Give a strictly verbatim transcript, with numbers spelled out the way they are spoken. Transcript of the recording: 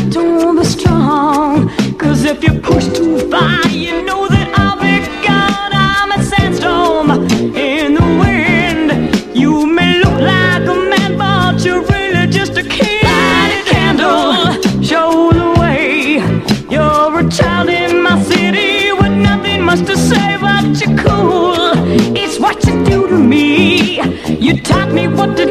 don't be strong, 'cause if you push too far, you know that I'll be gone. I'm a sandstorm in the wind. You may look like a man, but you're really just a kid. Light a candle, show the way. You're a child in my city with nothing much to say, but you're cool. It's what you do to me. You taught me what to